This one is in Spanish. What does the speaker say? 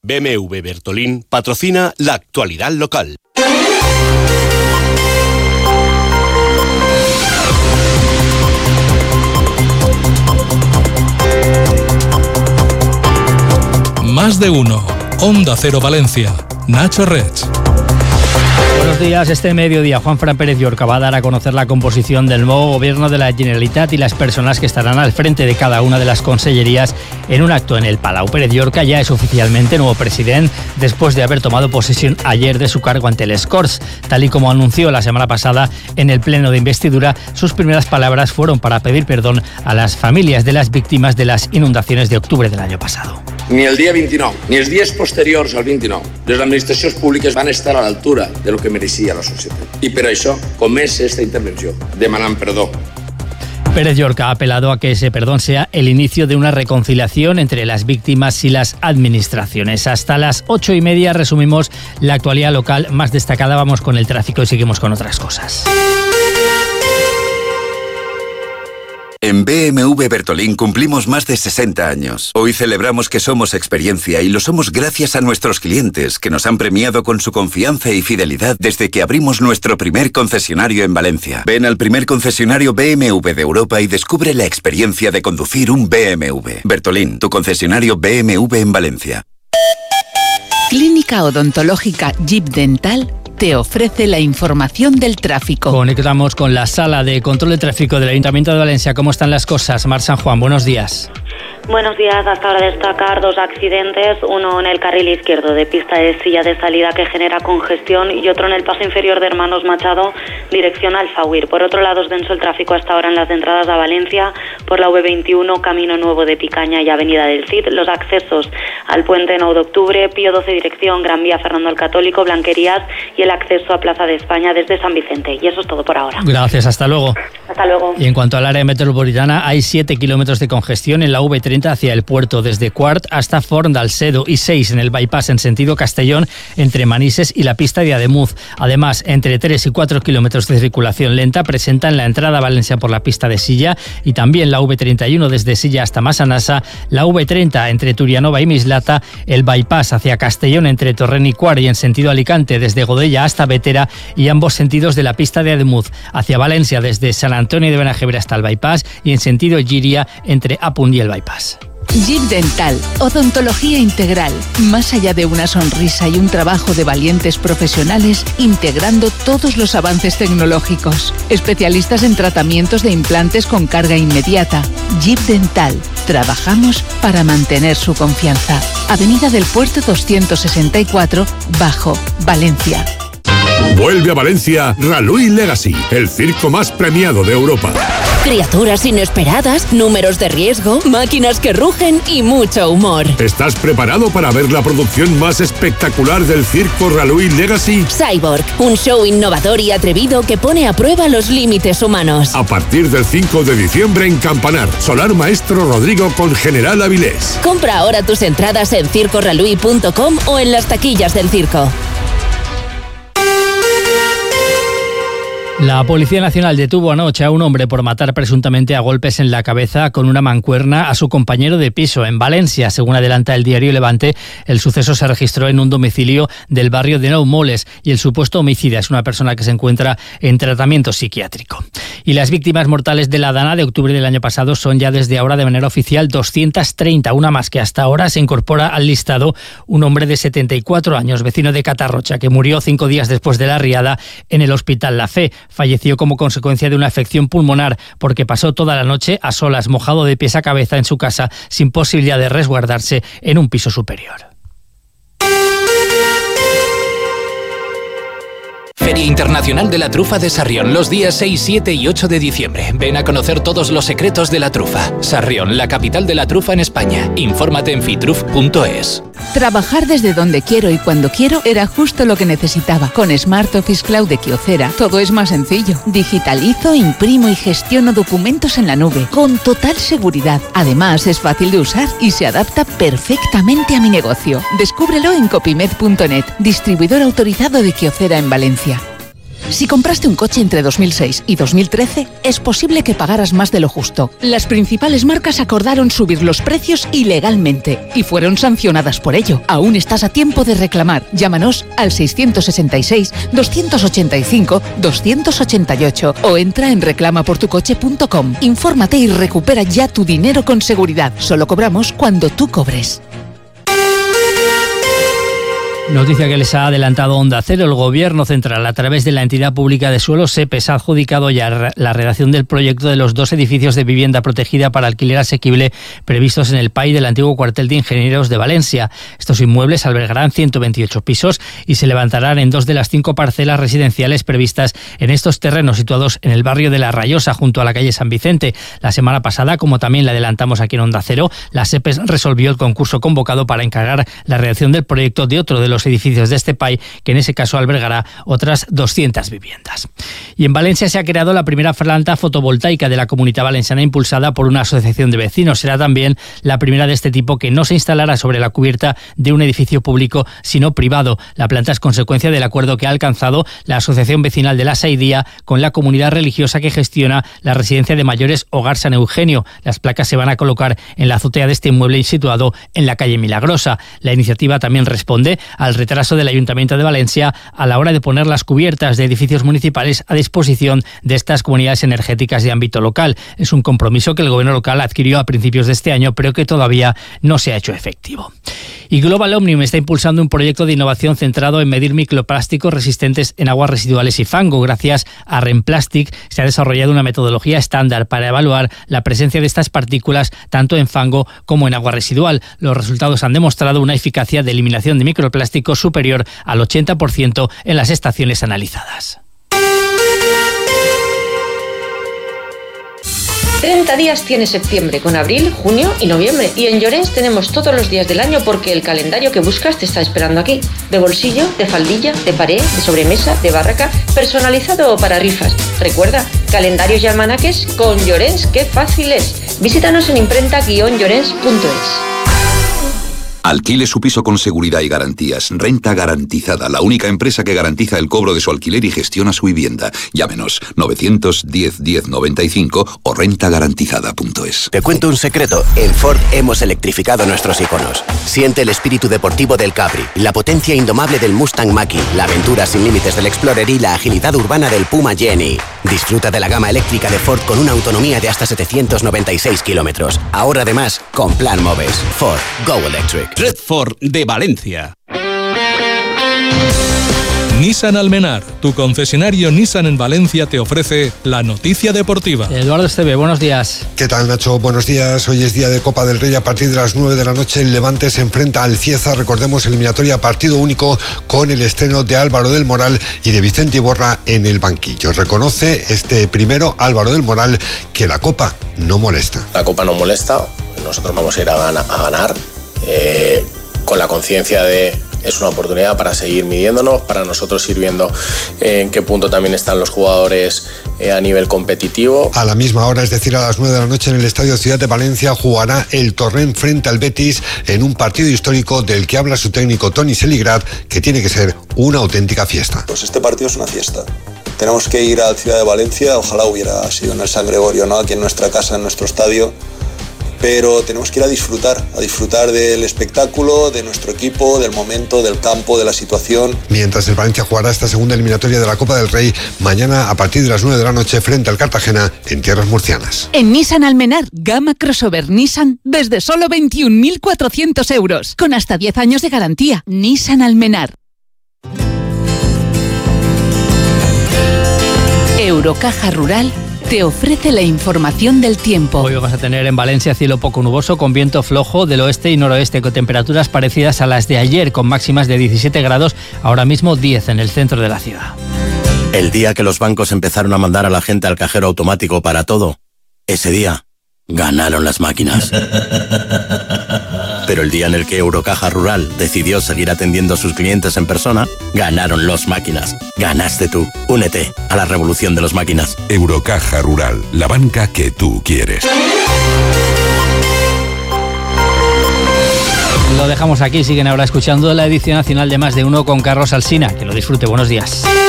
BMW Bertolín patrocina la actualidad local. Más de uno. Onda Cero Valencia. Nacho Rech. Buenos días. Este mediodía Juanfran Pérez Llorca va a dar a conocer la composición del nuevo gobierno de la Generalitat y las personas que estarán al frente de cada una de las consellerías en un acto en el Palau. Pérez Llorca ya es oficialmente nuevo presidente después de haber tomado posesión ayer de su cargo ante les Corts. Tal y como anunció la semana pasada en el pleno de investidura, sus primeras palabras fueron para pedir perdón a las familias de las víctimas de las inundaciones de octubre del año pasado. Ni el dia 29, ni els dies posteriors al 29, les administracions públiques van estar a l'altura de lo que mereixia la societat. I per això comença esta intervenció, demanant perdó. Pérez Llorca ha apelado a que ese perdón sea el inicio de una reconciliación entre las víctimas y las administraciones. Hasta las 8:30 resumimos la actualidad local más destacada. Vamos con el tráfico y seguimos con otras cosas. En BMW Bertolín cumplimos más de 60 años. Hoy celebramos que somos experiencia y lo somos gracias a nuestros clientes, que nos han premiado con su confianza y fidelidad desde que abrimos nuestro primer concesionario en Valencia. Ven al primer concesionario BMW de Europa y descubre la experiencia de conducir un BMW. Bertolín, tu concesionario BMW en Valencia. Clínica Odontológica Jeep Dental te ofrece la información del tráfico. Conectamos con la sala de control de tráfico del Ayuntamiento de Valencia. ¿Cómo están las cosas? Mar San Juan, buenos días. Buenos días. Hasta ahora destacar dos accidentes, uno en el carril izquierdo de pista de Silla de salida que genera congestión y otro en el paso inferior de Hermanos Machado, dirección Alfahuir. Por otro lado, es denso el tráfico hasta ahora en las entradas a Valencia por la V21, Camino Nuevo de Picaña y Avenida del Cid, los accesos al puente 9 de octubre, Pío 12 dirección Gran Vía Fernando el Católico, Blanquerías y el acceso a Plaza de España desde San Vicente. Y eso es todo por ahora. Gracias, hasta luego. Hasta luego. Y en cuanto al área metropolitana, hay 7 kilómetros de congestión en la V30 hacia el puerto, desde Quart hasta Forn d'Alcedo, y 6 en el bypass en sentido Castellón entre Manises y la pista de Ademuz. Además, entre 3 y 4 kilómetros de circulación lenta presentan la entrada a Valencia por la pista de Silla y también la V31 desde Silla hasta Massanassa, la V30 entre Turianova y Mislata, el bypass hacia Castellón entre Torrent y Quart y en sentido Alicante desde Godella hasta Bétera y ambos sentidos de la pista de Ademuz hacia Valencia desde San Antonio de Benajever hasta el bypass y en sentido Llíria entre Apunt y el bypass. Jeep Dental, odontología integral, más allá de una sonrisa y un trabajo de valientes profesionales integrando todos los avances tecnológicos. Especialistas en tratamientos de implantes con carga inmediata. Jeep Dental, trabajamos para mantener su confianza. Avenida del Puerto 264, Bajo, Valencia. Vuelve a Valencia Ralui Legacy, el circo más premiado de Europa. Criaturas inesperadas, números de riesgo, máquinas que rugen y mucho humor. ¿Estás preparado para ver la producción más espectacular del circo Ralui Legacy? Cyborg, un show innovador y atrevido que pone a prueba los límites humanos. A partir del 5 de diciembre en Campanar, Solar Maestro Rodrigo con General Avilés. Compra ahora tus entradas en circoralui.com o en las taquillas del circo. La Policía Nacional detuvo anoche a un hombre por matar presuntamente a golpes en la cabeza con una mancuerna a su compañero de piso en Valencia. Según adelanta el diario Levante, el suceso se registró en un domicilio del barrio de Nou Moles y el supuesto homicida es una persona que se encuentra en tratamiento psiquiátrico. Y las víctimas mortales de la Dana de octubre del año pasado son ya desde ahora de manera oficial 230, una más que hasta ahora. Se incorpora al listado un hombre de 74 años, vecino de Catarrocha, que murió 5 días después de la riada en el Hospital La Fe. Falleció como consecuencia de una afección pulmonar porque pasó toda la noche a solas, mojado de pies a cabeza en su casa, sin posibilidad de resguardarse en un piso superior. Feria Internacional de la Trufa de Sarrión, los días 6, 7 y 8 de diciembre. Ven a conocer todos los secretos de la trufa. Sarrión, la capital de la trufa en España. Infórmate en fitruf.es. Trabajar desde donde quiero y cuando quiero era justo lo que necesitaba. Con Smart Office Cloud de Kyocera todo es más sencillo. Digitalizo, imprimo y gestiono documentos en la nube con total seguridad. Además es fácil de usar y se adapta perfectamente a mi negocio. Descúbrelo en copimed.net, distribuidor autorizado de Kyocera en Valencia. Si compraste un coche entre 2006 y 2013, es posible que pagaras más de lo justo. Las principales marcas acordaron subir los precios ilegalmente y fueron sancionadas por ello. Aún estás a tiempo de reclamar. Llámanos al 666-285-288 o entra en reclamaportucoche.com. Infórmate y recupera ya tu dinero con seguridad. Solo cobramos cuando tú cobres. Noticia que les ha adelantado Onda Cero. El Gobierno Central, a través de la entidad pública de suelo SEPES, ha adjudicado ya la redacción del proyecto de los 2 edificios de vivienda protegida para alquiler asequible previstos en el PAI del antiguo cuartel de Ingenieros de Valencia. Estos inmuebles albergarán 128 pisos y se levantarán en 2 de las 5 parcelas residenciales previstas en estos terrenos situados en el barrio de La Rayosa, junto a la calle San Vicente. La semana pasada, como también le adelantamos aquí en Onda Cero, la SEPES resolvió el concurso convocado para encargar la redacción del proyecto de otro de los edificios de este PAI, que en ese caso albergará otras 200 viviendas. Y en Valencia se ha creado la primera planta fotovoltaica de la Comunidad Valenciana, impulsada por una asociación de vecinos. Será también la primera de este tipo que no se instalará sobre la cubierta de un edificio público, sino privado. La planta es consecuencia del acuerdo que ha alcanzado la Asociación Vecinal de la Saidía con la comunidad religiosa que gestiona la residencia de mayores Hogar San Eugenio. Las placas se van a colocar en la azotea de este inmueble situado en la calle Milagrosa. La iniciativa también responde al retraso del Ayuntamiento de Valencia a la hora de poner las cubiertas de edificios municipales a disposición de estas comunidades energéticas de ámbito local. Es un compromiso que el gobierno local adquirió a principios de este año, pero que todavía no se ha hecho efectivo. Y Global Omnium está impulsando un proyecto de innovación centrado en medir microplásticos resistentes en aguas residuales y fango. Gracias a Remplastic se ha desarrollado una metodología estándar para evaluar la presencia de estas partículas tanto en fango como en agua residual. Los resultados han demostrado una eficacia de eliminación de microplásticos superior al 80% en las estaciones analizadas. 30 días tiene septiembre, con abril, junio y noviembre. Y en Llorens tenemos todos los días del año porque el calendario que buscas te está esperando aquí. De bolsillo, de faldilla, de pared, de sobremesa, de barraca, personalizado o para rifas. Recuerda, calendarios y almanaques con Llorens, ¡qué fácil es! Visítanos en imprenta-llorens.es. Alquile su piso con seguridad y garantías. Renta Garantizada, la única empresa que garantiza el cobro de su alquiler y gestiona su vivienda. Llámenos 910 10 95 o rentagarantizada.es. Te cuento un secreto. En Ford hemos electrificado nuestros iconos. Siente el espíritu deportivo del Capri, la potencia indomable del Mustang Mach-E, la aventura sin límites del Explorer y la agilidad urbana del Puma Jenny. Disfruta de la gama eléctrica de Ford con una autonomía de hasta 796 kilómetros. Ahora además con Plan Moves. Ford Go Electric. Red Ford de Valencia. Nissan Almenar, tu concesionario Nissan en Valencia, te ofrece la noticia deportiva. Eduardo Esteve, buenos días. ¿Qué tal, Nacho? Buenos días. Hoy es día de Copa del Rey. A partir de las 9 de la noche el Levante se enfrenta al Cieza. Recordemos, eliminatoria partido único con el estreno de Álvaro del Moral y de Vicente Iborra en el banquillo. Reconoce este primero, Álvaro del Moral, que la Copa no molesta. La Copa no molesta. Nosotros vamos a ir a ganar. Con la conciencia de es una oportunidad para seguir midiéndonos, para nosotros ir viendo en qué punto también están los jugadores a nivel competitivo. A la misma hora, es decir, a las 9 de la noche en el Estadio Ciudad de Valencia, jugará el Torrent frente al Betis en un partido histórico del que habla su técnico Toni Seligrat, que tiene que ser una auténtica fiesta. Pues este partido es una fiesta. Tenemos que ir a la Ciudad de Valencia, ojalá hubiera sido en el San Gregorio, ¿no? Aquí en nuestra casa, en nuestro estadio. Pero tenemos que ir a disfrutar del espectáculo, de nuestro equipo, del momento, del campo, de la situación. Mientras el Valencia jugará esta segunda eliminatoria de la Copa del Rey mañana a partir de las 9 de la noche frente al Cartagena en tierras murcianas. En Nissan Almenar, gama crossover Nissan desde solo 21.400 euros, con hasta 10 años de garantía. Nissan Almenar. Eurocaja Rural te ofrece la información del tiempo. Hoy vamos a tener en Valencia cielo poco nuboso con viento flojo del oeste y noroeste, con temperaturas parecidas a las de ayer, con máximas de 17 grados, ahora mismo 10 en el centro de la ciudad. El día que los bancos empezaron a mandar a la gente al cajero automático para todo, ese día ganaron las máquinas. Pero el día en el que Eurocaja Rural decidió seguir atendiendo a sus clientes en persona, ganaron los máquinas. Ganaste tú. Únete a la revolución de los máquinas. Eurocaja Rural, la banca que tú quieres. Lo dejamos aquí, siguen ahora escuchando la edición nacional de Más de Uno con Carlos Alsina. Que lo disfrute, buenos días.